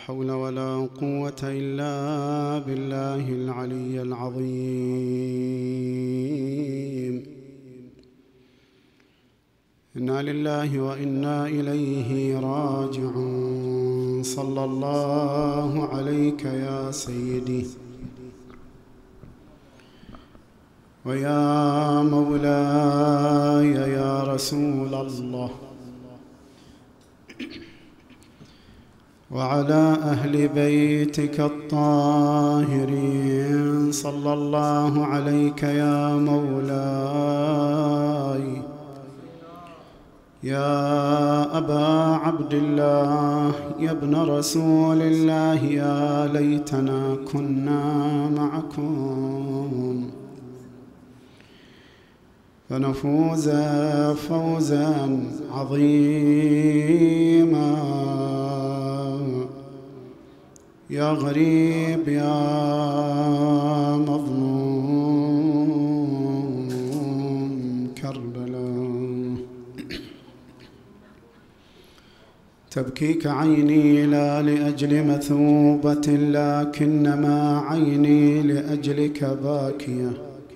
حول ولا قوة إلا بالله العلي العظيم. إنا لله وإنا إليه راجعون. صلى الله عليك يا سيدي ويا مولاي يا رسول الله، وعلى أهل بيتك الطاهرين. صلى الله عليك يا مولاي يا أبا عبد الله، يا ابن رسول الله، يا ليتنا كنا معكم فنفوز فوزا عظيما. يا غريب يا مظلوم كربلاء، تبكيك عيني لا لأجل مثوبة، لكنما عيني لأجلك باكية.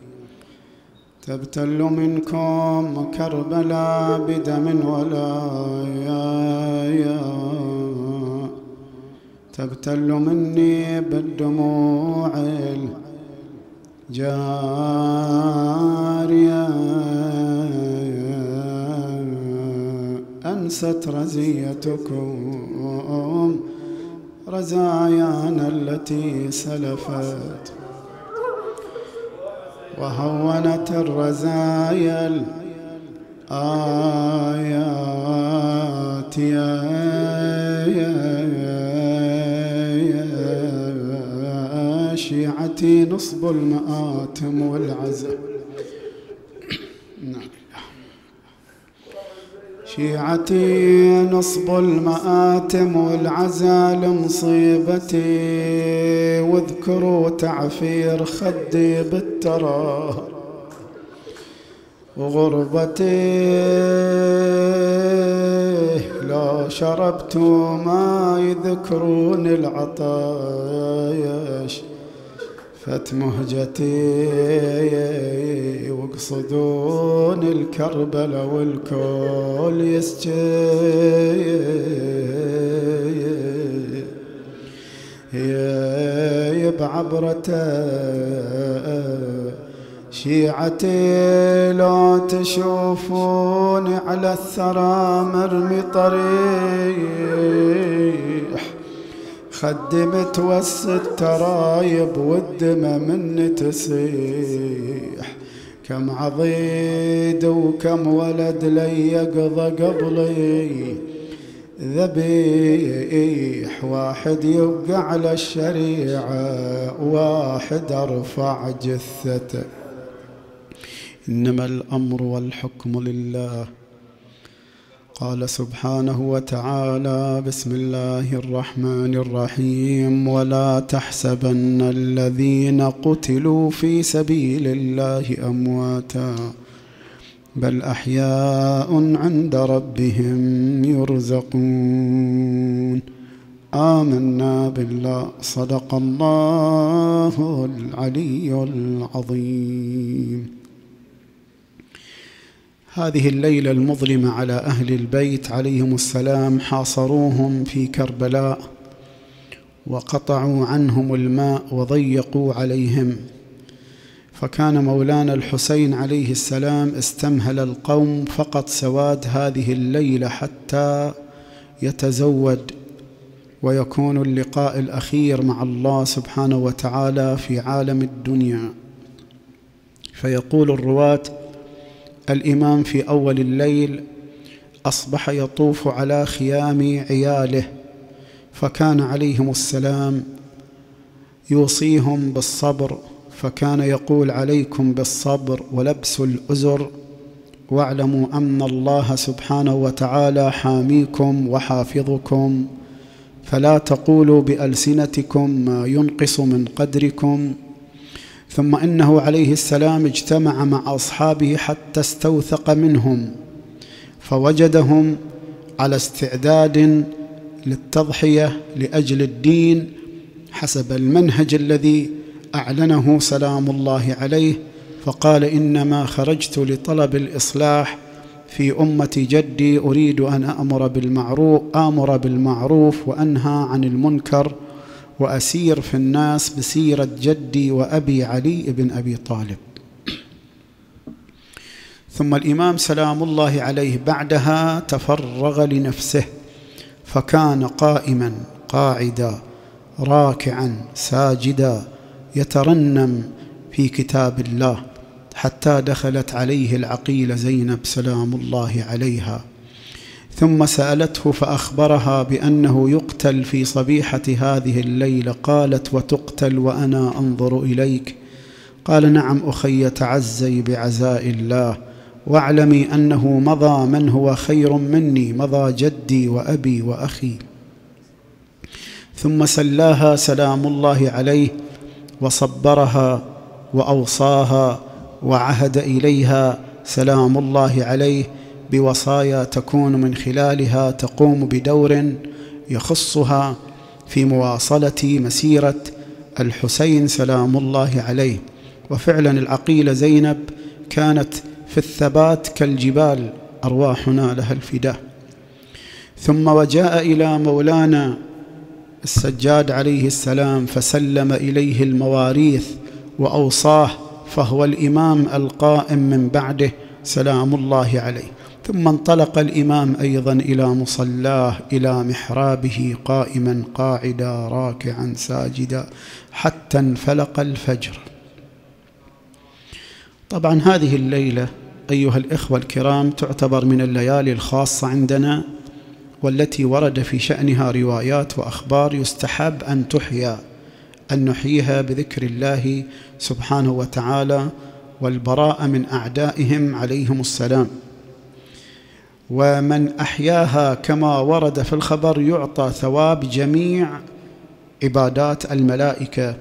تبتل منكم كربلاء بدم ولا تبتل مني بالدموع الجارية. أنست رزيتكم رزايانا التي سلفت، وهونت الرزايا الآيات شيعتي نصب المآتم والعزاء. شيعتي نصب المآتم والعزاء لمصيبتي، واذكروا تعفير خدي بالترى وغربتي. لو شربت ما يذكرون العطايش فت مهجتي، ويقصدون الكربلة والكل يسجيب بعبرته. شيعتي لو تشوفوني على الثرى مرمي طريح، خدي متوسط ترايب والدمى مني تسيح. كم عضيد وكم ولد لي يقضى قبلي ذبيح، واحد يبقى على الشريعة واحد أرفع جثته. إنما الأمر والحكم لله. قال سبحانه وتعالى: بسم الله الرحمن الرحيم: ولا تحسبن الذين قتلوا في سبيل الله أمواتا بل أحياء عند ربهم يرزقون. آمنا بالله. صدق الله العلي العظيم. هذه الليلة المظلمة على أهل البيت عليهم السلام، حاصروهم في كربلاء وقطعوا عنهم الماء وضيقوا عليهم، فكان مولانا الحسين عليه السلام استمهل القوم فقط سواد هذه الليلة حتى يتزود ويكون اللقاء الأخير مع الله سبحانه وتعالى في عالم الدنيا. فيقول الرواة: الإمام في أول الليل أصبح يطوف على خيام عياله، فكان عليهم السلام يوصيهم بالصبر، فكان يقول: عليكم بالصبر ولبس الأزر، واعلموا أن الله سبحانه وتعالى حاميكم وحافظكم، فلا تقولوا بألسنتكم ما ينقص من قدركم. ثم إنه عليه السلام اجتمع مع أصحابه حتى استوثق منهم، فوجدهم على استعداد للتضحية لأجل الدين حسب المنهج الذي أعلنه سلام الله عليه، فقال: إنما خرجت لطلب الإصلاح في أمة جدي، أريد أن آمر بالمعروف وأنهى عن المنكر وأسير في الناس بسيرة جدي وأبي علي بن أبي طالب. ثم الإمام سلام الله عليه بعدها تفرغ لنفسه، فكان قائما قاعدا راكعا ساجدا يترنم في كتاب الله، حتى دخلت عليه العقيلة زينب سلام الله عليها، ثم سألته فأخبرها بأنه يقتل في صبيحة هذه الليلة. قالت: وتقتل وأنا أنظر إليك؟ قال: نعم أخي، تعزي بعزاء الله، واعلمي أنه مضى من هو خير مني، مضى جدي وأبي وأخي. ثم سلاها سلام الله عليه وصبرها وأوصاها، وعهد إليها سلام الله عليه بوصايا تكون من خلالها تقوم بدور يخصها في مواصلة مسيرة الحسين سلام الله عليه. وفعلا العقيلة زينب كانت في الثبات كالجبال، أرواحنا لها الفداء. ثم وجاء إلى مولانا السجاد عليه السلام فسلم إليه المواريث وأوصاه، فهو الإمام القائم من بعده سلام الله عليه. ثم انطلق الإمام أيضا إلى مصلاه، إلى محرابه، قائما قاعدا راكعا ساجدا حتى انفلق الفجر. طبعا هذه الليلة أيها الإخوة الكرام تعتبر من الليالي الخاصة عندنا، والتي ورد في شأنها روايات وأخبار يستحب أن تحيا، أن نحييها بذكر الله سبحانه وتعالى والبراءة من أعدائهم عليهم السلام. ومن أحياها كما ورد في الخبر يعطى ثواب جميع عبادات الملائكة،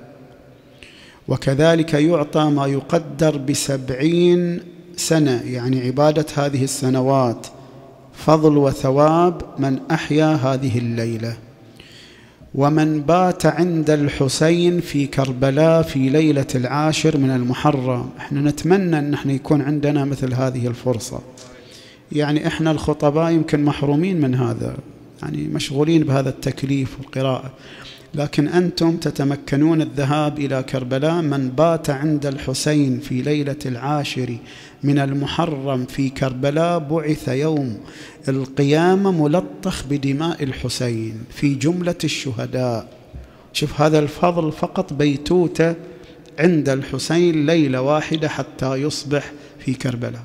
وكذلك يعطى ما يقدر ب70 سنة، يعني عبادة هذه السنوات، فضل وثواب من أحيا هذه الليلة. ومن بات عند الحسين في كربلاء في ليلة 10 من المحرم، احنا نتمنى أن احنا يكون عندنا مثل هذه الفرصة، يعني احنا الخطباء يمكن محرومين من هذا، يعني مشغولين بهذا التكليف والقراءة، لكن أنتم تتمكنون الذهاب إلى كربلاء. من بات عند الحسين في ليلة 10 من المحرم في كربلاء بعث يوم القيامة ملطخ بدماء الحسين في جملة الشهداء. شوف هذا الفضل، فقط بيتوتة عند الحسين ليلة واحدة حتى يصبح في كربلاء.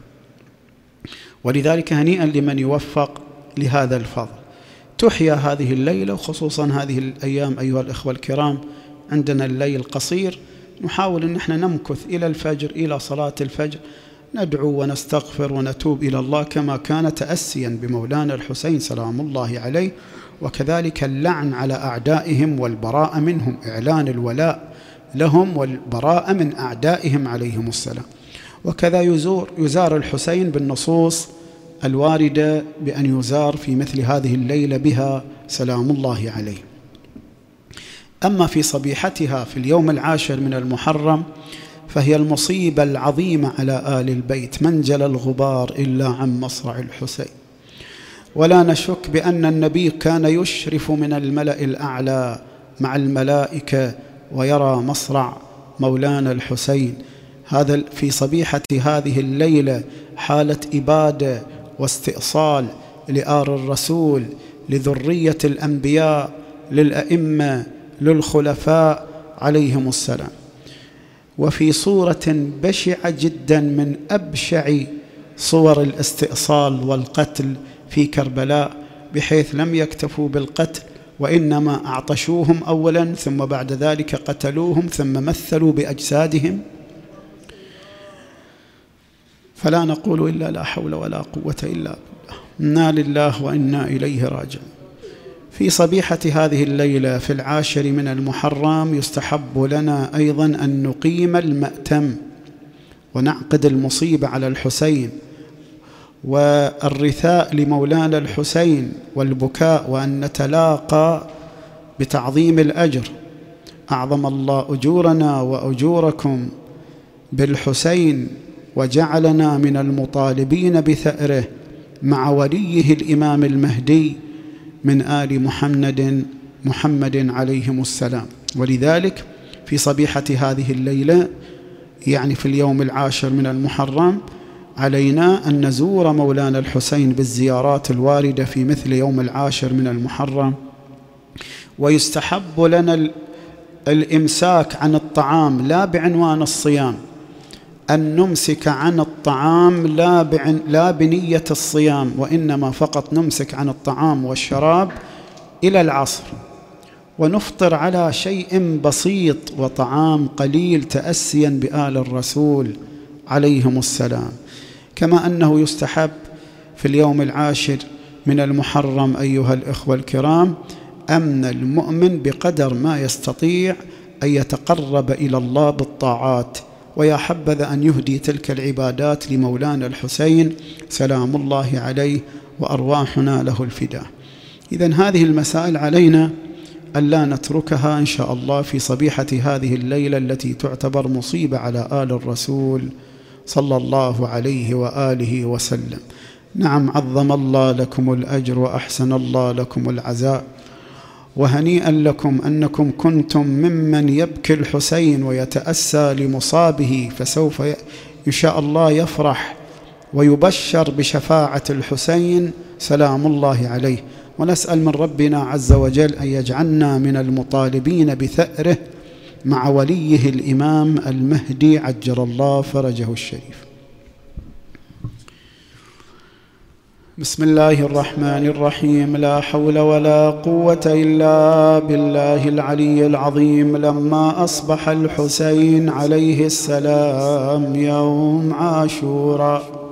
ولذلك هنيئا لمن يوفق لهذا الفضل. تحيا هذه الليلة، وخصوصا هذه الأيام أيها الإخوة الكرام عندنا الليل قصير، نحاول أن احنا نمكث إلى الفجر، إلى صلاة الفجر، ندعو ونستغفر ونتوب إلى الله كما كان تأسيا بمولانا الحسين سلام الله عليه، وكذلك اللعن على أعدائهم والبراءة منهم، إعلان الولاء لهم والبراءة من أعدائهم عليهم السلام. وكذا يزار الحسين بالنصوص الواردة بأن يزار في مثل هذه الليلة بها سلام الله عليه. أما في صبيحتها في اليوم 10 من المحرم فهي المصيبة العظيمة على آل البيت، من جلى الغبار إلا عن مصرع الحسين. ولا نشك بأن النبي كان يشرف من الملأ الأعلى مع الملائكة ويرى مصرع مولانا الحسين. هذا في صبيحة هذه الليلة حالة إبادة واستئصال لآل الرسول، لذرية الأنبياء، للأئمة، للخلفاء عليهم السلام، وفي صورة بشعة جدا من أبشع صور الاستئصال والقتل في كربلاء، بحيث لم يكتفوا بالقتل وإنما أعطشوهم أولا، ثم بعد ذلك قتلوهم، ثم مثلوا بأجسادهم. فلا نقول إلا لا حول ولا قوة إلا بالله، إنا لله وإنا إليه راجعون. في صبيحة هذه الليلة في 10 من المحرم يستحب لنا أيضا أن نقيم المأتم ونعقد المصيبة على الحسين، والرثاء لمولانا الحسين والبكاء وأن نتلاقى بتعظيم الأجر. أعظم الله أجورنا وأجوركم بالحسين وجعلنا من المطالبين بثأره مع وليه الإمام المهدي من آل محمد عليهم السلام. ولذلك في صبيحة هذه الليلة، يعني في اليوم 10 من المحرم، علينا أن نزور مولانا الحسين بالزيارات الواردة في مثل يوم 10 من المحرم. ويستحب لنا الإمساك عن الطعام لا بعنوان الصيام، أن نمسك عن الطعام لا بنية الصيام، وإنما فقط نمسك عن الطعام والشراب إلى العصر، ونفطر على شيء بسيط وطعام قليل تأسيا بآل الرسول عليهم السلام. كما أنه يستحب في اليوم 10 من المحرم أيها الإخوة الكرام أن المؤمن بقدر ما يستطيع أن يتقرب إلى الله بالطاعات، ويا حبذا أن يهدي تلك العبادات لمولانا الحسين سلام الله عليه وأرواحنا له الفداء. إذن هذه المسائل علينا ألا نتركها إن شاء الله في صبيحة هذه الليلة التي تعتبر مصيبة على آل الرسول صلى الله عليه وآله وسلم. نعم، عظم الله لكم الأجر وأحسن الله لكم العزاء، وهنيئا لكم أنكم كنتم ممن يبكي الحسين ويتأسى لمصابه، فسوف إن شاء الله يفرح ويبشر بشفاعة الحسين سلام الله عليه. ونسأل من ربنا عز وجل أن يجعلنا من المطالبين بثأره مع وليه الإمام المهدي عجل الله فرجه الشريف. بسم الله الرحمن الرحيم. لا حول ولا قوة إلا بالله العلي العظيم. لما أصبح الحسين عليه السلام يوم عاشوراء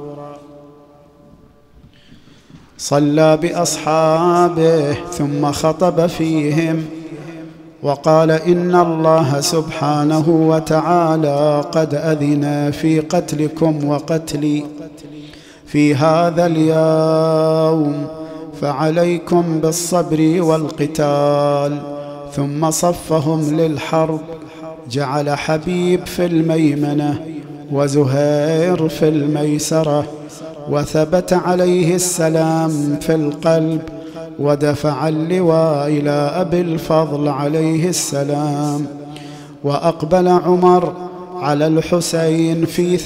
صلى بأصحابه ثم خطب فيهم وقال: إن الله سبحانه وتعالى قد أذن في قتلكم وقتلي في هذا اليوم، فعليكم بالصبر والقتال. ثم صفهم للحرب، جعل حبيب في الميمنة وزهير في الميسرة، وثبت عليه السلام في القلب، ودفع اللواء إلى أبي الفضل عليه السلام. وأقبل عمر على الحسين في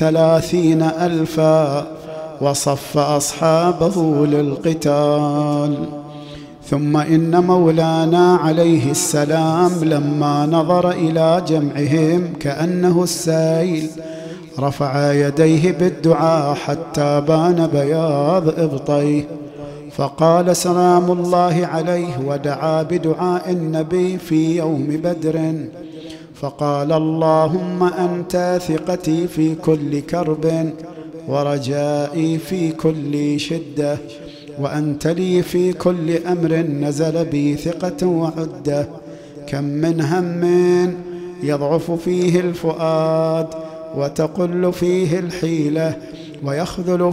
30,000 وصف أصحابه للقتال. ثم إن مولانا عليه السلام لما نظر إلى جمعهم كأنه السيل رفع يديه بالدعاء حتى بان بياض إبطيه، فقال سلام الله عليه، ودعا بدعاء النبي في يوم بدر، فقال: اللهم أنت ثقتي في كل كرب ورجائي في كل شدة، وأنت لي في كل أمر نزل بي ثقة وعدة. كم من هم يضعف فيه الفؤاد وتقل فيه الحيلة ويخذل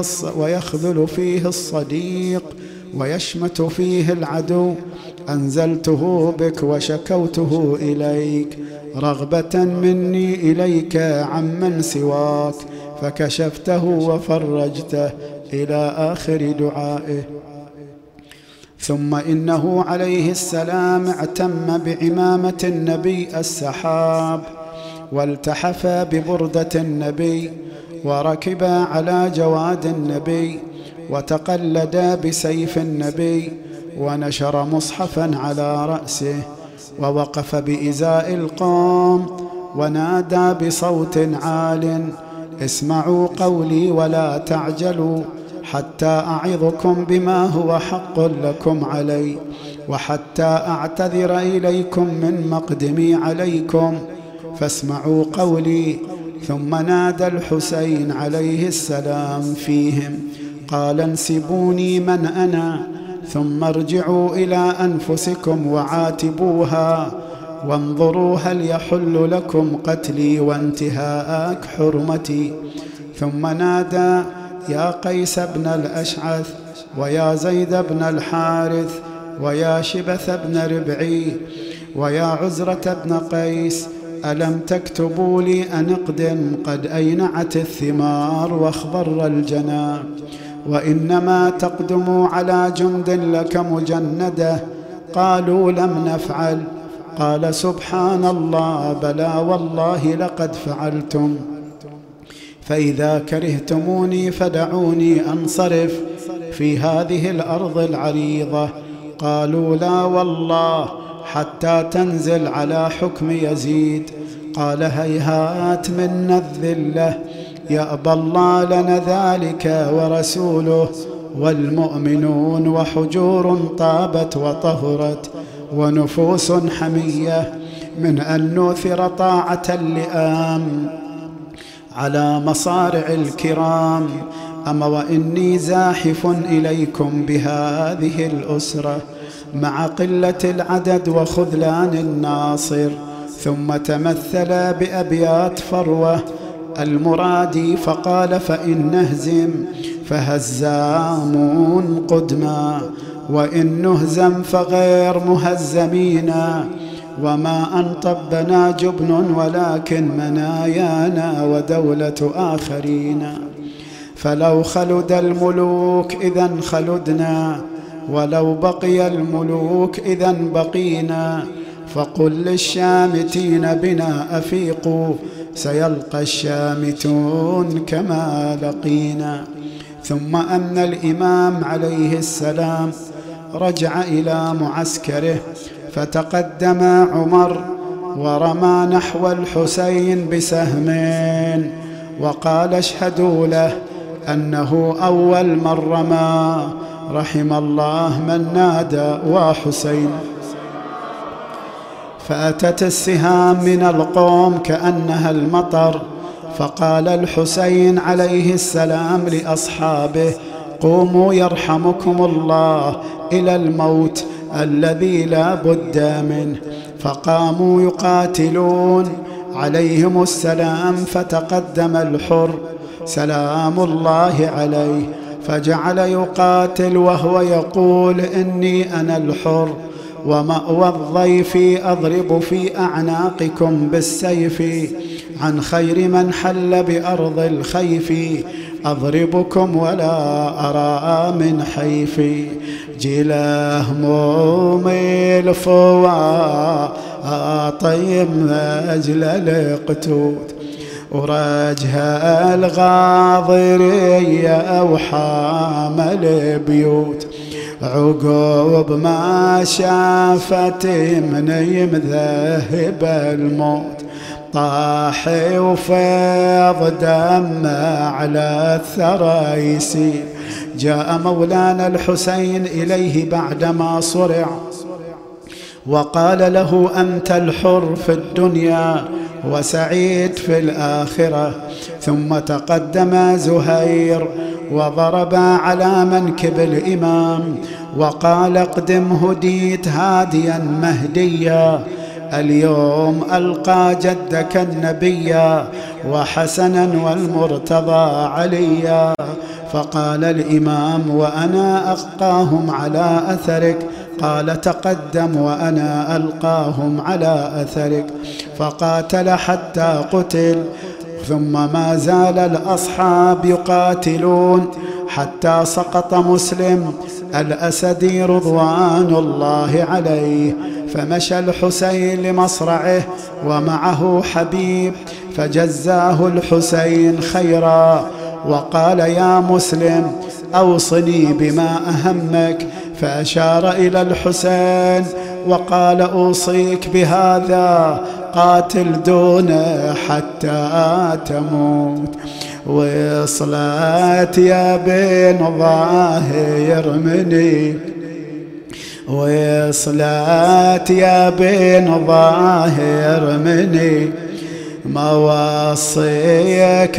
فيه الصديق ويشمت فيه العدو، أنزلته بك وشكوته إليك رغبة مني إليك عمن سواك، فكشفته وفرجته إلى آخر دعائه. ثم إنه عليه السلام اعتم بعمامة النبي السحاب، والتحف ببردة النبي، وركب على جواد النبي، وتقلد بسيف النبي، ونشر مصحفا على رأسه، ووقف بإزاء القوم ونادى بصوت عال: اسمعوا قولي ولا تعجلوا حتى أعظكم بما هو حق لكم علي، وحتى أعتذر إليكم من مقدمي عليكم، فاسمعوا قولي. ثم نادى الحسين عليه السلام فيهم قال: انسبوني من أنا، ثم ارجعوا إلى أنفسكم وعاتبوها، وانظروا هل يحل لكم قتلي وانتهاء حرمتي. ثم نادى: يا قيس بن الأشعث ويا زيد بن الحارث ويا شبث بن ربعي ويا عزرة بن قيس ألم تكتبوا لي أن اقدم قد أينعت الثمار واخضر الجناب وإنما تقدموا على جند لك مجندة؟ قالوا لم نفعل. قال سبحان الله بلى والله لقد فعلتم، فإذا كرهتموني فدعوني أنصرف في هذه الأرض العريضة. قالوا لا والله حتى تنزل على حكم يزيد. قال هيهات منا الذلة، يأبى الله لنا ذلك ورسوله والمؤمنون، وحجور طابت وطهرت ونفوس حمية من أن نوثر طاعة اللئام على مصارع الكرام. أما وإني زاحف إليكم بهذه الأسرة مع قلة العدد وخذلان الناصر. ثم تمثل بأبيات فروة المرادي فقال فإن نهزم فهزامون قدما، وإن نهزم فغير مهزمين، وما أنطبنا جبن ولكن منايانا ودولة آخرين. فلو خلد الملوك إذن خلدنا، ولو بقي الملوك إذن بقينا. فقل للشامتين بنا أفيقوا سيلقى الشامتون كما لقينا. ثم أن الإمام عليه السلام رجع إلى معسكره فتقدم عمر ورمى نحو الحسين بسهم وقال اشهدوا له أنه أول من رمى، رحم الله من نادى وحسين. فأتت السهام من القوم كأنها المطر، فقال الحسين عليه السلام لأصحابه قوموا يرحمكم الله إلى الموت الذي لا بد منه. فقاموا يقاتلون عليهم السلام، فتقدم الحر سلام الله عليه فجعل يقاتل وهو يقول إني أنا الحر ومأوى الضيف أضرب في أعناقكم بالسيف، عن خير من حل بأرض الخيف أضربكم ولا أرى من حيفي. جله مومي الفواطيم أجل القتود، ورجها الغاضرية أو حامل بيوت، عقوب ما شافت من يمذهب الموت، طاحي وفيض دم على الثرى يسيل. جاء مولانا الحسين إليه بعدما صرع وقال له أنت الحر في الدنيا وسعيد في الآخرة. ثم تقدم زهير وضرب على منكب الإمام وقال اقدم هديت هاديا مهديا، اليوم ألقى جدك النبيا وحسنا والمرتضى عليا. فقال الإمام وأنا ألقاهم على أثرك، قال تقدم وأنا ألقاهم على أثرك. فقاتل حتى قتل، ثم ما زال الأصحاب يقاتلون حتى سقط مسلم الأسدي رضوان الله عليه. فمشى الحسين لمصرعه ومعه حبيب، فجزاه الحسين خيرا وقال يا مسلم أوصني بما أهمك، فأشار إلى الحسين وقال أوصيك بهذا قاتل دونه حتى تموت. وصلت يا بن ظاهر مني، وصلت يا بن ظاهر مني، موصيك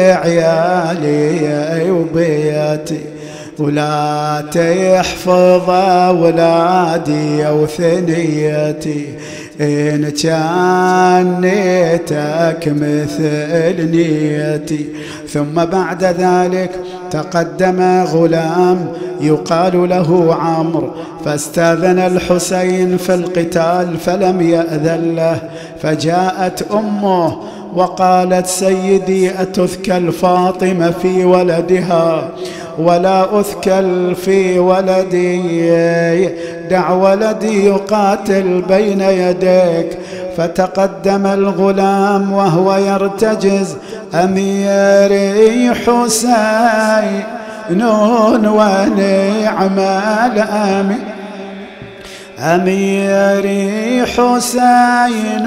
بعيالي وبيتي، ولا تحفظ أولادي وثنيتي، إن كان نيتك مثل نيتي. ثم بعد ذلك تقدم غلام يقال له عمرو، فاستاذن الحسين في القتال فلم يأذن له، فجاءت أمه وقالت: سيدي أتثكل فاطمة في ولدها ولا أثكل في ولدي، دع ولدي يقاتل بين يديك. فتقدم الغلام وهو يرتجز: أميري حسين ونعم الأمير، أميري حسين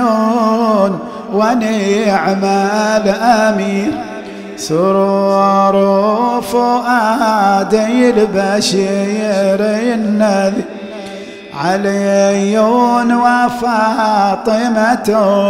ونعم الأمير، سرور فؤادي البشير النذير، علي وفاطمة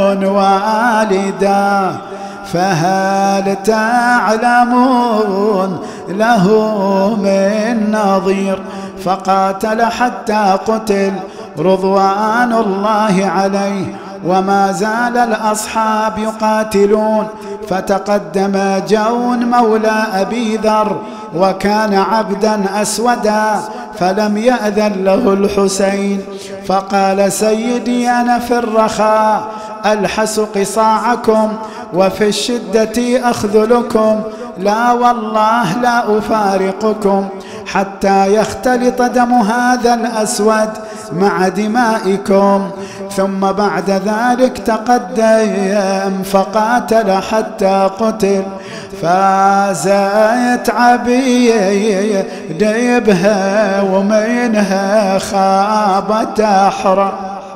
والدا، فهل تعلمون له من نظير؟ فقاتل حتى قتل رضوان الله عليه، وما زال الأصحاب يقاتلون. فتقدم جون مولى أبي ذر وكان عبدا أسودا، فلم يأذن له الحسين، فقال: سيدي أنا في الرخاء ألحس قصاعكم وفي الشدة أخذلكم، لا والله لا أفارقكم حتى يختلط دم هذا الأسود مع دمائكم. ثم بعد ذلك تقدم فقاتل حتى قتل، فازت عبيد بها ومنها خابت أحرى،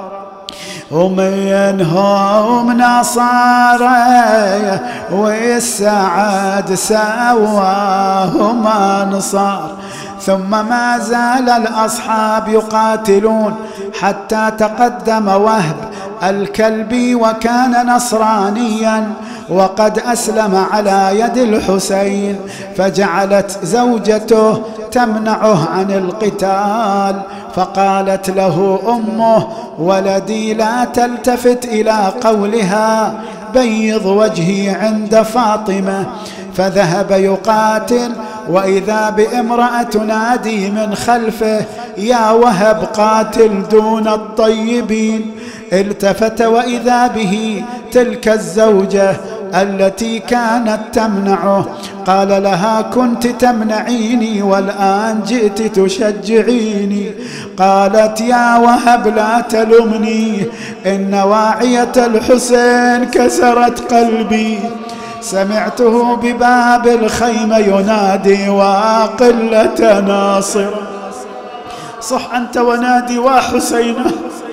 ومنهم نصارى والسعد سواهم أنصار. ثم ما زال الأصحاب يقاتلون حتى تقدم وهب الكلبي، وكان نصرانيا وقد أسلم على يد الحسين، فجعلت زوجته تمنعه عن القتال، فقالت له أمه: ولدي لا تلتفت إلى قولها، بيض وجهي عند فاطمة. فذهب يقاتل، وإذا بامرأة تنادي من خلفه: يا وهب قاتل دون الطيبين. التفت وإذا به تلك الزوجة التي كانت تمنعه، قال لها: كنت تمنعيني والآن جئت تشجعيني. قالت: يا وهب لا تلمني، إن واعية الحسين كسرت قلبي، سمعته بباب الخيمة ينادي: وقلة ناصر. صح أنت ونادي وحسينه.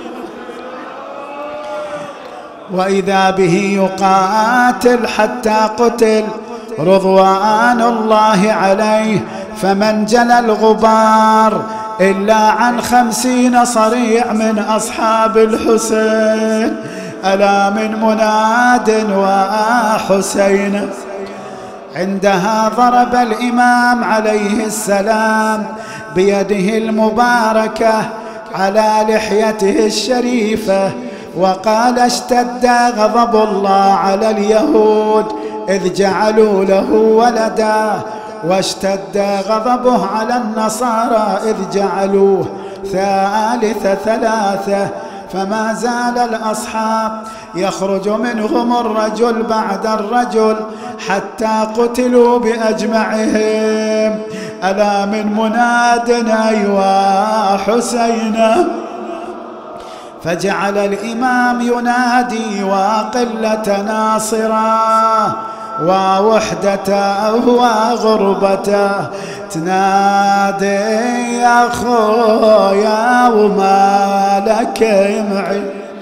وإذا به يقاتل حتى قتل رضوان الله عليه، فمن جلى الغبار إلا عن 50 صريع من أصحاب الحسين، ألا من مناد وحسين. عندها ضرب الإمام عليه السلام بيده المباركة على لحيته الشريفة، وقال: اشتد غضب الله على اليهود إذ جعلوا له ولدا، واشتد غضبه على النصارى إذ جعلوه ثالث ثلاثة. فما زال الأصحاب يخرج منهم الرجل بعد الرجل حتى قتلوا بأجمعهم، ألا من مناد أيوا حسين. فجعل الإمام ينادي: وقلة ناصرا ووحدته وغربته، تنادي يا خويا وما لك معي،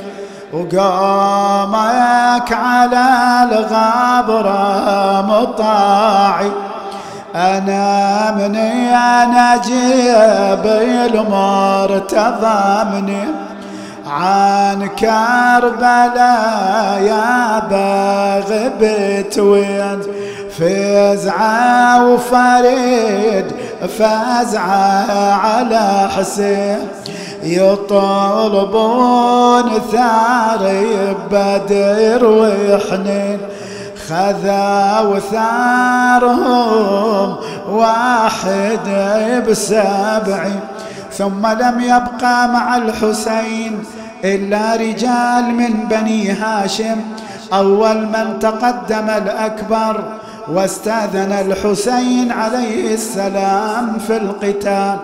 وقامك على الغابرة مطاعي. أنا مني أنا جيبي المرتضى مني، عن كربلاء يا بغبت وين، فزعة وفريد فزعة على حسين، يطلبون ثاري بدر وحنين، خذوا ثارهم واحد ب70. ثم لم يبقى مع الحسين إلا رجال من بني هاشم. أول من تقدم الأكبر واستأذن الحسين عليه السلام في القتال،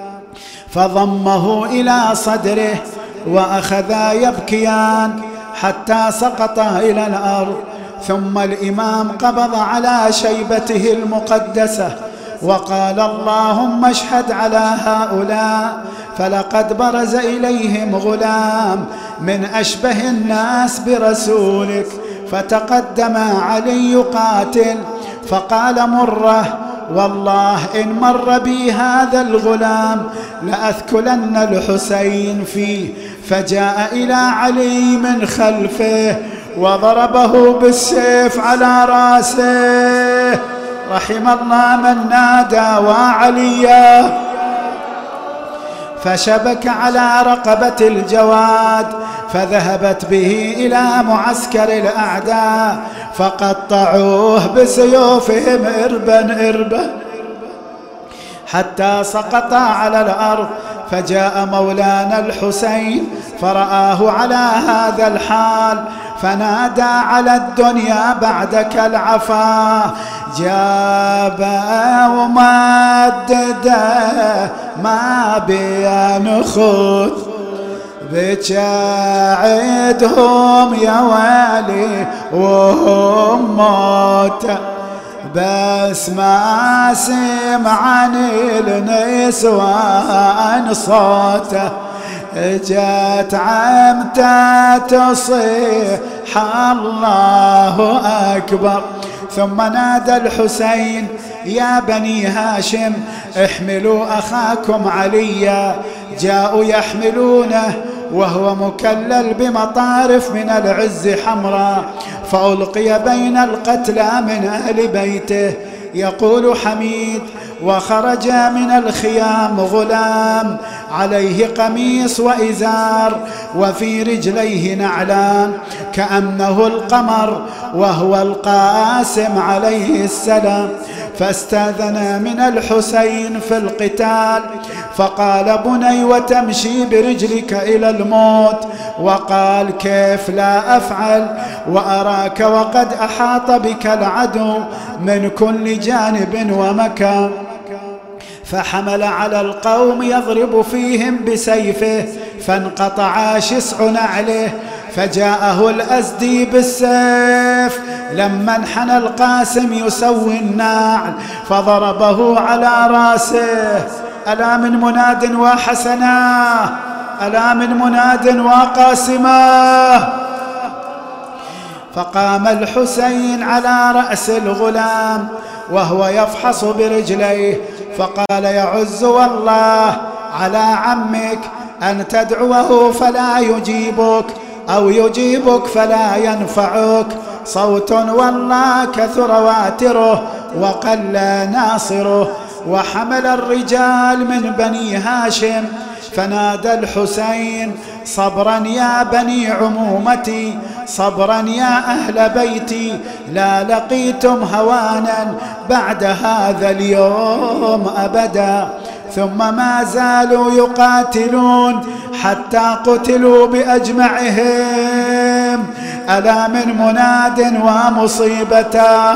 فضمه إلى صدره وأخذا يبكيان حتى سقطا إلى الأرض. ثم الإمام قبض على شيبته المقدسة وقال: اللهم اشهد على هؤلاء، فلقد برز إليهم غلام من أشبه الناس برسولك. فتقدم علي يقاتل، فقال مره: والله إن مر بي هذا الغلام لأثكلن الحسين فيه. فجاء إلى علي من خلفه وضربه بالسيف على راسه. رحم الله من نادى وعليا. فشبك على رقبة الجواد، فذهبت به إلى معسكر الأعداء فقطعوه بسيوفهم إربا إربا حتى سقط على الأرض. فجاء مولانا الحسين فرآه على هذا الحال، فنادى على الدنيا بعدك العفا، جاب ومدده ما بين خذ بجاعدهم يا والي وهم موت. بس ما سمعني النسوان صوته، جت عمته تصيح الله أكبر. ثم نادى الحسين: يا بني هاشم احملوا أخاكم عليا. جاءوا يحملونه وهو مكلل بمطارف من العز حمراء، فألقي بين القتلى من أهل بيته. يقول حميد: وخرج من الخيام غلام عليه قميص وإزار وفي رجليه نعلان كأنه القمر، وهو القاسم عليه السلام. فاستأذن من الحسين في القتال، فقال: بني وتمشي برجلك إلى الموت؟ وقال: كيف لا أفعل وأراك وقد أحاط بك العدو من كل جانب ومكان. فحمل على القوم يضرب فيهم بسيفه، فانقطع شسع نعله. فجاءه الأزدي بالسيف لما انحنى القاسم يسوي النعل، فضربه على راسه. ألا من مناد وحسنا، ألا من مناد وقاسما. فقام الحسين على رأس الغلام وهو يفحص برجليه، فقال: يعز والله على عمك أن تدعوه فلا يجيبك، أو يجيبك فلا ينفعك. صوت والله كثر واتره وقل ناصره. وحمل الرجال من بني هاشم، فنادى الحسين: صبرا يا بني عمومتي، صبرا يا أهل بيتي، لا لقيتم هوانا بعد هذا اليوم أبدا. ثم ما زالوا يقاتلون حتى قتلوا بأجمعهم. ألا من مناد ومصيبته.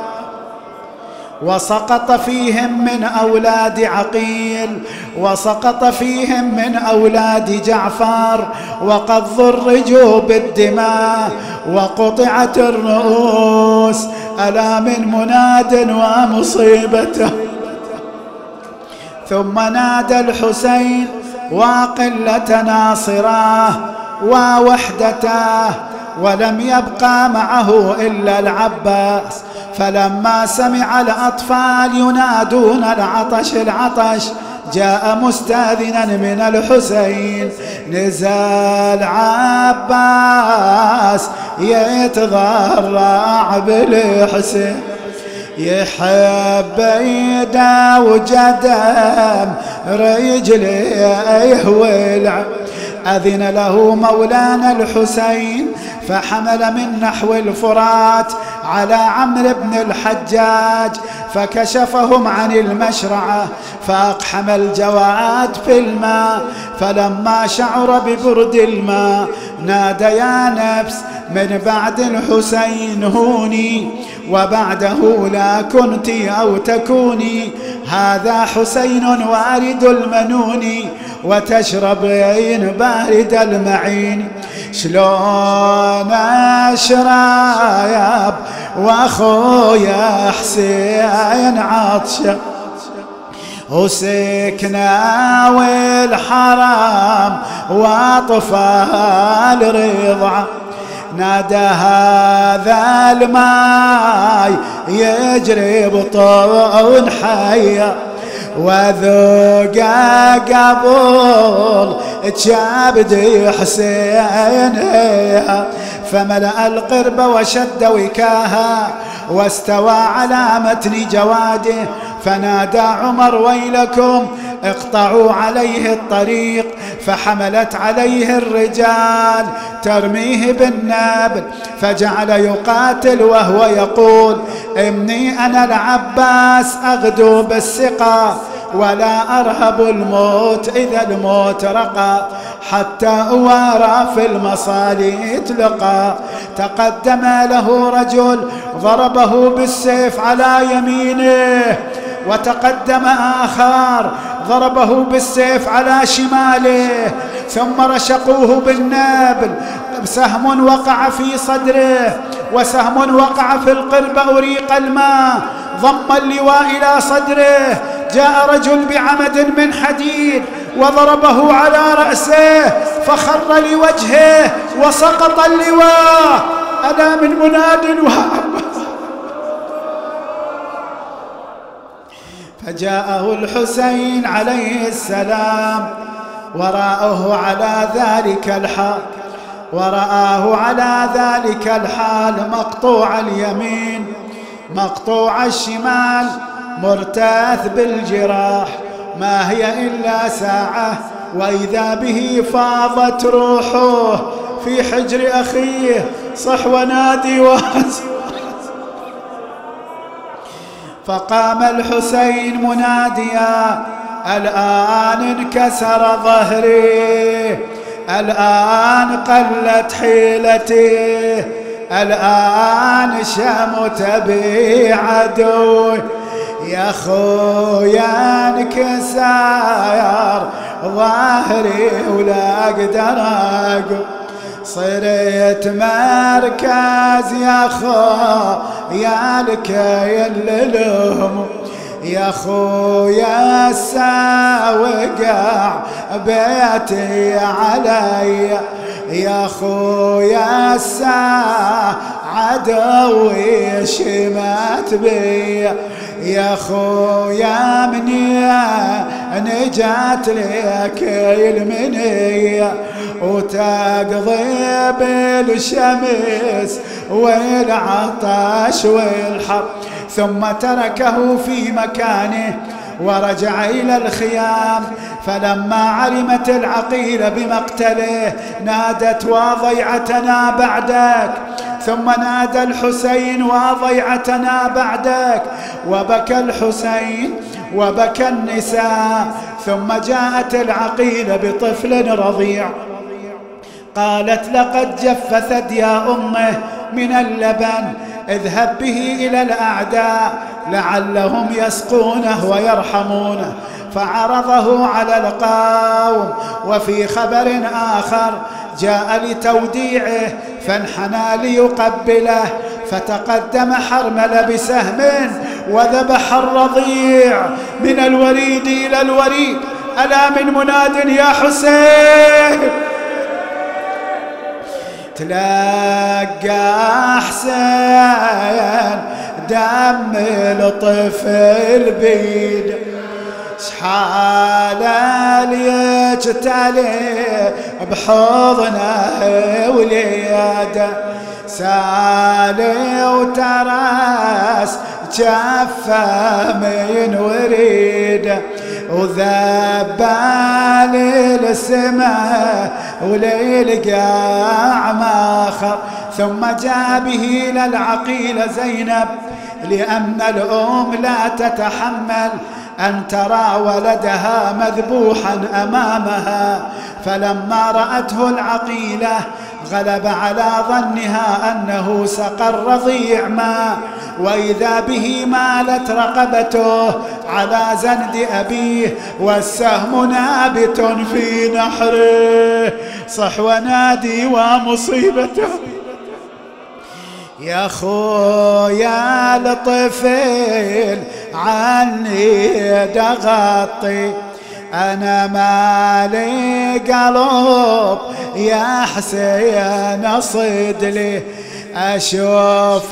وسقط فيهم من أولاد عقيل، وسقط فيهم من أولاد جعفر، وقد ضرجوا بالدماء وقطعت الرؤوس. ألا من مناد ومصيبته. ثم نادى الحسين: وقلة ناصراه ووحدته. ولم يبقى معه إلا العباس. فلما سمع الأطفال ينادون العطش العطش، جاء مستأذنا من الحسين. نزل عباس يتضرع بالحسين، يحب يدا وجدم رجليه والعب. أذن له مولانا الحسين فحمل من نحو الفرات على عمرو بن الحجاج فكشفهم عن المشرعة فأقحم الجواد في الماء. فلما شعر ببرد الماء نادى يا نفس من بعد الحسين هوني وبعده لا كنت أو تكوني. هذا حسين وارد المنون وتشربين بارد المعين. شلون أشرب وأخويا حسين عطشة وسكنا والحرام وأطفال رضعة. نادى هذا الماي يجري بطون حية وذوق قبول كبد حسين. فملأ القرب وشد وكاها واستوى على متن جواده. فنادى عمر ويلكم اقطعوا عليه الطريق. فحملت عليه الرجال ترميه بالنابل فجعل يقاتل وهو يقول إني أنا العباس أغدو بالسقا ولا أرهب الموت إذا الموت رقى حتى أوارى في المصالي تلقى. تقدم له رجل ضربه بالسيف على يمينه وتقدم آخر ضربه بالسيف على شماله ثم رشقوه بالنابل. سهم وقع في صدره وسهم وقع في القرب أريق الماء. ضم اللواء إلى صدره. جاء رجل بعمد من حديد وضربه على رأسه فخر لوجهه وسقط اللواء. أنا من مناد فجاءه الحسين عليه السلام ورآه على ذلك الحال مقطوع اليمين مقطوع الشمال مرتاث بالجراح. ما هي إلا ساعة وإذا به فاضت روحه في حجر أخيه. صح ونادي فقام الحسين مناديا الآن انكسر ظهري الآن قلت حيلتي الآن شمت بي عدوي. يا خويا انكسر ظهري ولا أقدر أقوم. صرت مركز يا خويا الكيل لهم. يا خويا الساوقع بيتي علي. يا خويا الساعة عدوي شمت بي. يا خويا مني نجات لك المنية وتقضي بالشمس والعطش والحر. ثم تركه في مكانه ورجع إلى الخيام. فلما علمت العقيل بمقتله نادت وضيعتنا بعدك. ثم نادى الحسين وضيعتنا بعدك. وبكى الحسين وبكى النساء. ثم جاءت العقيل بطفل رضيع قالت لقد جف ثدي أمه من اللبن اذهب به إلى الأعداء لعلهم يسقونه ويرحمونه. فعرضه على القوم. وفي خبر آخر جاء لتوديعه فانحنى ليقبله فتقدم حرمل بسهم وذبح الرضيع من الوريد إلى الوريد. ألا من مناد يا حسين تلقى حسين دم الطفل بيد شحاله ليجتلي بحضنه وليده سالي وترس جفه من وريده وذبال السماء وليلقى ماخر. ثم جاء به للعقيلة زينب لأن الأم لا تتحمل أن ترى ولدها مذبوحا أمامها، فلما رأته العقيلة غلب على ظنها أنه سقى الرضيع ماء، وإذا به مالت رقبته على زند أبيه والسهم نابت في نحره. صح ونادي ومصيبته يا خويا الطفل عني دغطي، أنا مالي قلب يا حسين صد لي، أشوف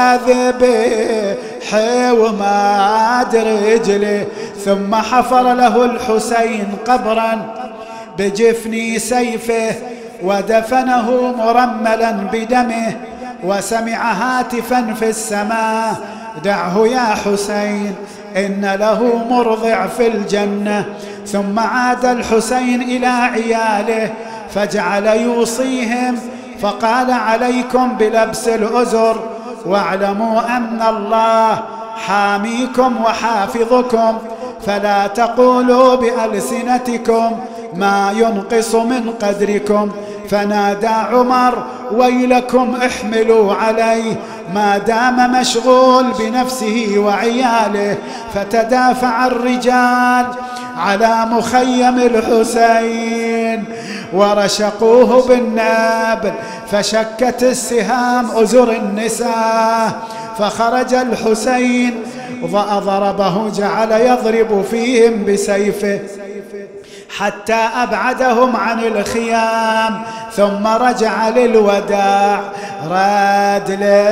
ذبيحي وما أدري رجلي. ثم حفر له الحسين قبرا بجفن سيفه ودفنه مرملا بدمه، وسمع هاتفا في السماء دعه يا حسين إن له مرضع في الجنة. ثم عاد الحسين إلى عياله فجعل يوصيهم فقال عليكم بلبس الأزر، واعلموا أن الله حاميكم وحافظكم، فلا تقولوا بألسنتكم ما ينقص من قدركم. فنادى عمر ويلكم احملوا عليه ما دام مشغول بنفسه وعياله. فتدافع الرجال على مخيم الحسين ورشقوه بالنابل، فشكت السهام أزر النساء، فخرج الحسين وضربه جعل يضرب فيهم بسيفه حتى أبعدهم عن الخيام، ثم رجع للوداع راد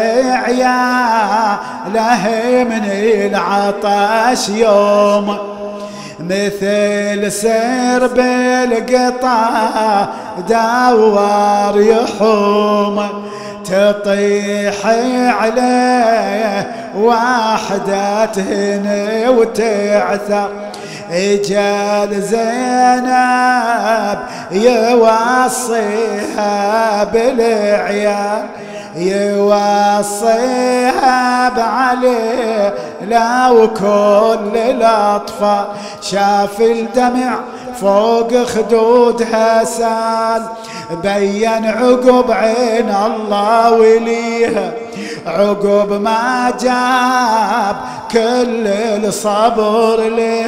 لعياله من العطش يوم مثل سرب القطا دوار يحوم، تطيح عليه واحدة هنا وتعثر. اجل زينب يوصيها بالعيال، يوصيها بعلي لا وكل الأطفال. شاف الدمع فوق خدودها سال، بين عقب عين الله وليها عقب ما جاب كل الصبر لها.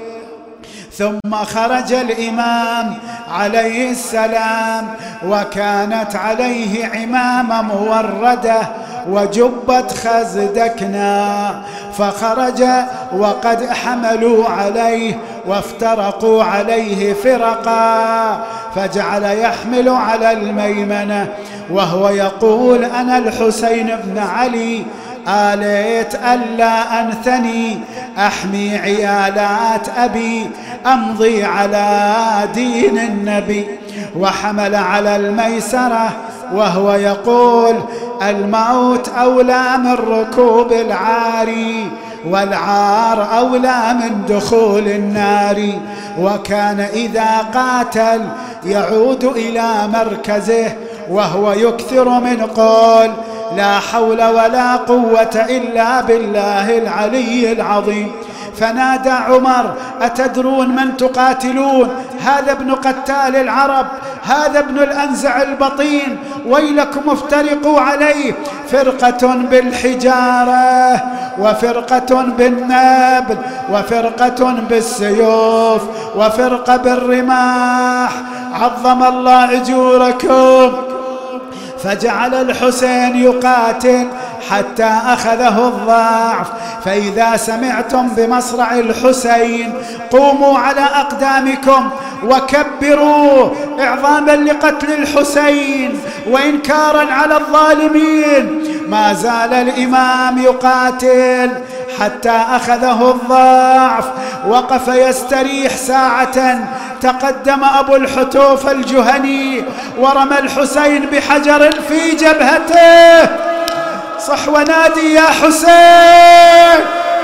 ثم خرج الإمام عليه السلام وكانت عليه عمامة موردة وجبة خزدكنا، فخرج وقد حملوا عليه وافترقوا عليه فرقا، فجعل يحمل على الميمنة وهو يقول أنا الحسين بن علي آليت ألا أنثني أحمي عيالات أبي أمضي على دين النبي. وحمل على الميسرة وهو يقول الموت أولى من ركوب العاري، والعار أولى من دخول النار. وكان إذا قاتل يعود إلى مركزه وهو يكثر من قول لا حول ولا قوة إلا بالله العلي العظيم. فنادى عمر أتدرون من تقاتلون؟ هذا ابن قتال العرب، هذا ابن الأنزع البطين، ويلكم افترقوا عليه، فرقة بالحجارة وفرقة بالنبل وفرقة بالسيوف وفرقة بالرماح، عظم الله أجوركم. فجعل الحسين يقاتل حتى أخذه الضعف. فإذا سمعتم بمصرع الحسين قوموا على أقدامكم وكبروا إعظاما لقتل الحسين وإنكارا على الظالمين. ما زال الإمام يقاتل حتى أخذه الضعف، وقف يستريح ساعة. تقدم أبو الحتوف الجهني ورمى الحسين بحجر في جبهته صح ونادي يا حسين.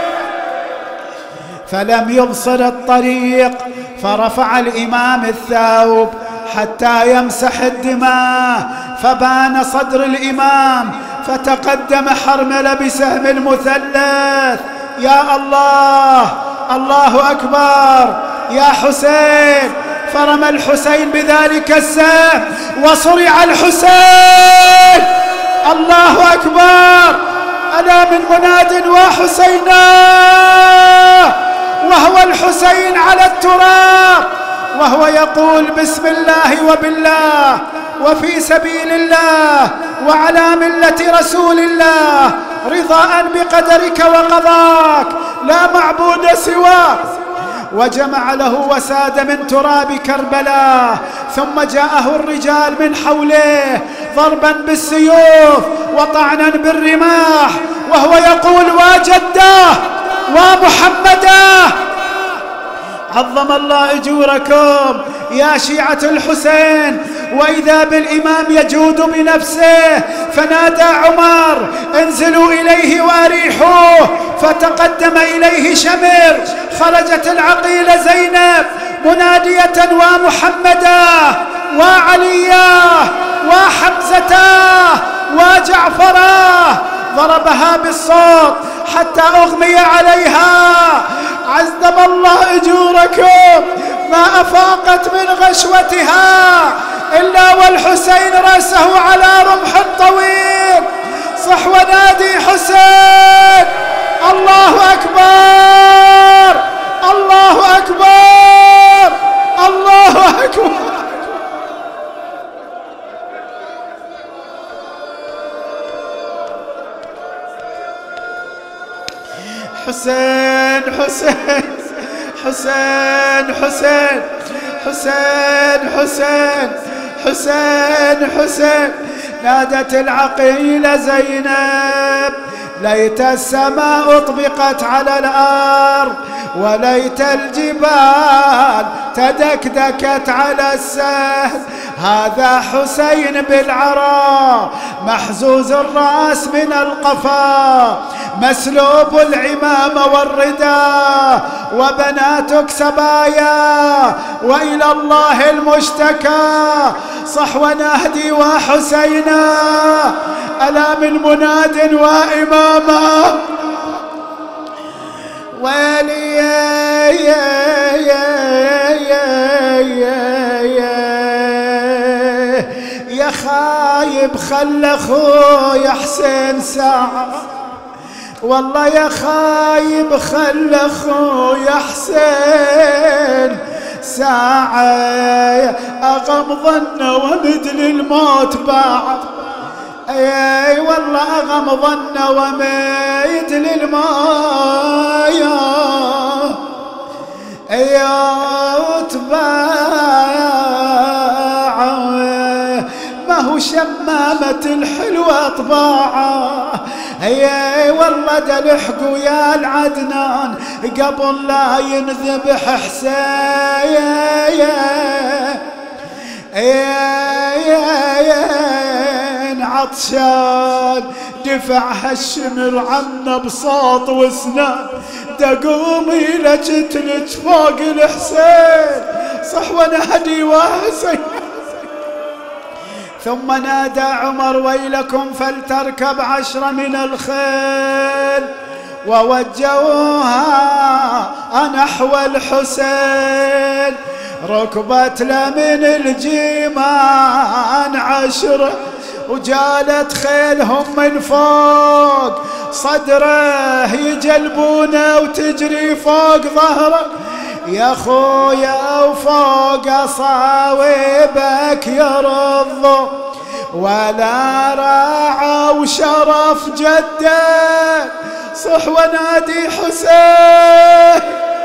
فلم يبصر الطريق فرفع الإمام الثوب حتى يمسح الدماء، فبان صدر الإمام، فتقدم حرملة بسهم المثلث. يا الله، الله أكبر يا حسين. فرمى الحسين بذلك السهم وصرع الحسين. الله أكبر. ألا من مناد وحسينا، وهو الحسين على التراب وهو يقول بسم الله وبالله وفي سبيل الله وعلى ملة رسول الله، رضاء بقدرك وقضاك لا معبود سواك. وجمع له وساد من تراب كربلاء، ثم جاءه الرجال من حوله ضربا بالسيوف وطعنا بالرماح، وهو يقول وجده ومحمده عظم الله أجوركم يا شيعة الحسين. وإذا بالإمام يجود بنفسه، فنادى عمر انزلوا إليه وأريحوه، فتقدم إليه شمر. خرجت العقيلة زينب منادية ومحمدا وعليا وحمزة وجعفرا، ضربها بالصوت حتى أغمي عليها. عزم الله أجوركم، ما أفاقت من غشوتها إلا والحسين رأسه على رمح طويل. صح ونادي حسين. الله أكبر، الله أكبر، الله أكبر. حسين حسين حسين حسين حسين حسين حسين حسين. نادت العقيلة زينب ليت السماء أطبقت على الأرض، وليت الجبال تدكدكت على السهل. هذا حسين بالعراء محزوز الرأس من القفا، مسلوب العمام والرداء، وبناتك سبايا وإلى الله المشتكى. صح ونهدي وحسينا، ألا من مناد وإماما. ويلي يا خايب خل أخويا حسين ساعة، والله يا خايب خل أخويا حسين ساعة. أغمض ومد للموت بعد، اي والله أغمض وميت للمايا. يا تباع ما هو شمامة الحلوة طباعة. اي والله دلحقوا يا العدنان قبل لا ينذبح حسين. عطشان دفع هالشمر عنا بصوت وسنان، دقومي لجتلج فوق الحسين. صح ونهدي وحسين. ثم نادى عمر ويلكم فلتركب 10 من الخيل، ووجهوها نحو الحسين. ركبت له من الجيمان 10، وجالت خيلهم من فوق صدره يجلبونه وتجري فوق ظهره. يا خويا وفوق صاوبك يرضوا، ولا راعى وشرف جده. صح ونادي حسين.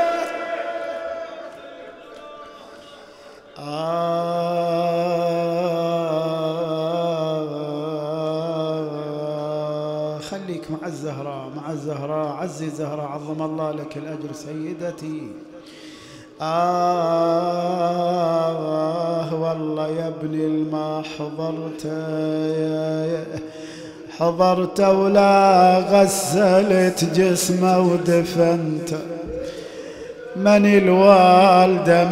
خليك مع الزهراء، مع الزهراء. عزي الزهراء عظم الله لك الأجر سيدتي. والله يا ابني ما حضرت حضرت ولا غسلت جسمه ودفنته. من الوالدة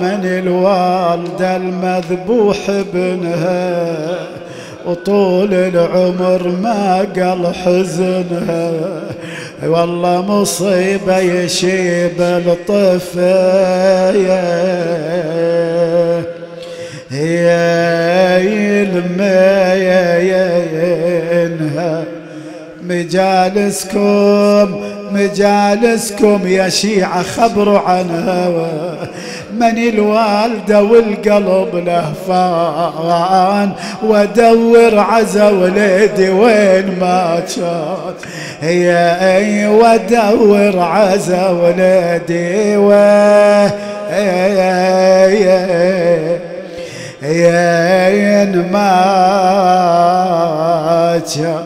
المذبوح ابنها، وطول العمر ما قل حزنها. والله مصيبة يشيب الطفل يلمينها. مجالسكم يا شيعة خبروا عنها. من الوالدة والقلب لهفان، وادور عزا وليدي وين ما كان. هي وادور عزا وليدي وين ما كان.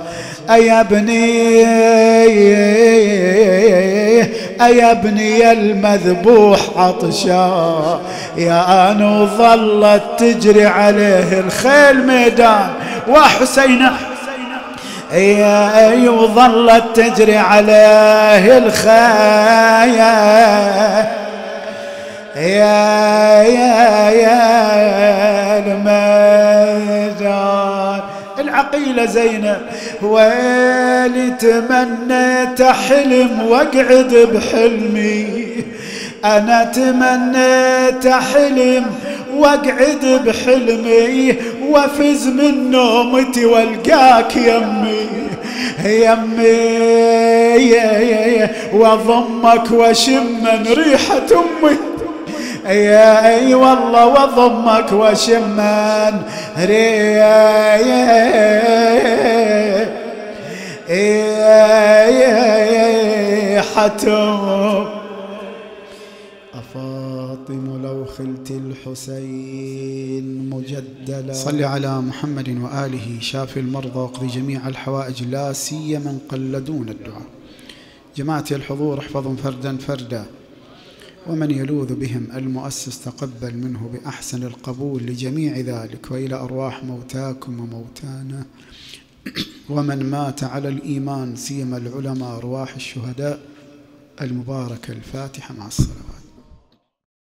يا ابني المذبوح عطشان، يا أنو ظلت تجري عليه الخيل ميدان وحسينة. يا وظلت تجري عليه الخيل يا الميدان. العقيلة زينب ويلي تمنيت حلم واقعد بحلمي. أنا تمنيت حلم واقعد بحلمي، وافز من نومتي والقاك يمي واضمك واشم ريحة امي. اي والله واضمك واشمن ريحتهم. أفاطم لو خلت الحسين مجدلا. صل على محمد وآله شافي المرضى واقضي جميع الحوائج لا سيما قلدون الدعاء. جماعة الحضور احفظهم فردا فردا، ومن يلوذ بهم المؤسس تقبل منه بأحسن القبول لجميع ذلك، وإلى أرواح موتاكم وموتانا ومن مات على الإيمان سيما العلماء أرواح الشهداء المباركة. الفاتحة مع الصلاة.